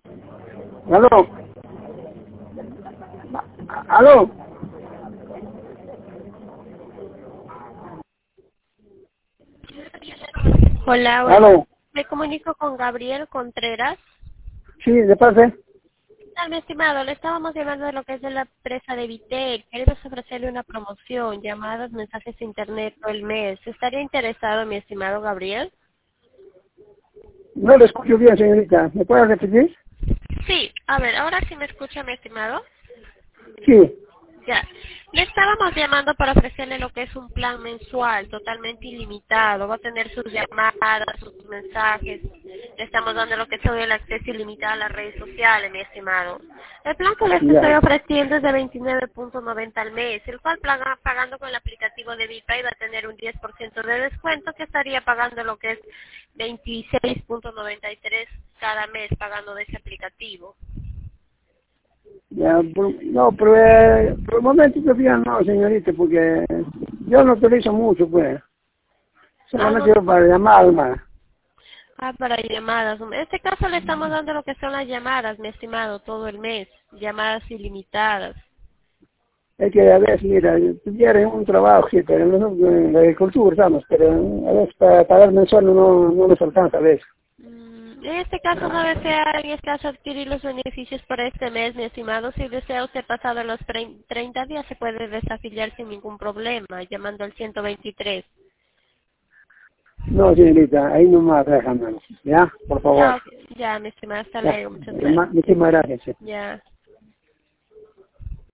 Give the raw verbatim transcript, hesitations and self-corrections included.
Aló. Aló. Hola, hola. Aló. Me comunico con Gabriel Contreras. Sí, de parte. ¿Qué tal, mi estimado? Le estábamos llamando de lo que es de la empresa de Vitel. Queremos ofrecerle una promoción, llamadas, mensajes de internet todo el mes. ¿Estaría interesado, mi estimado Gabriel? No le escucho bien, señorita. ¿Me puede repetir? Sí. A ver, ahora sí me escucha, mi estimado. Sí. Ya. Le estábamos llamando para ofrecerle lo que es un plan mensual totalmente ilimitado. Va a tener sus llamadas, sus mensajes. Le estamos dando lo que es todo el acceso ilimitado a las redes sociales, mi estimado. El plan que les estoy Ya. ofreciendo es de veintinueve punto noventa al mes, el cual paga- pagando con el aplicativo de VIPA va a tener un diez por ciento de descuento, que estaría pagando lo que es veintiséis punto noventa y tres cada mes pagando de ese aplicativo. Ya, por- no, pero eh, por el momento todavía no, señorita, porque yo no utilizo mucho, pues. Ah, Solamente no. yo para llamar más. Ah, para llamadas. En este caso le estamos dando lo que son las llamadas, mi estimado, todo el mes. Llamadas ilimitadas. Es que a veces, mira, yo tuviera un trabajo, sí, pero nosotros en la agricultura estamos, pero a veces para pagar mensual no, no nos alcanza a veces. Mm, En este caso no desea en este caso adquirir los beneficios para este mes, mi estimado. Si desea usted pasado los trein- treinta días se puede desafiliar sin ningún problema, llamando al ciento veintitrés. No, señorita, ahí nomás déjame, ¿ya? Por favor. Ya, ok. Ya, mi estimado, hasta Ya, luego. Muchas gracias. muchísimas gracias. Sí. Ya.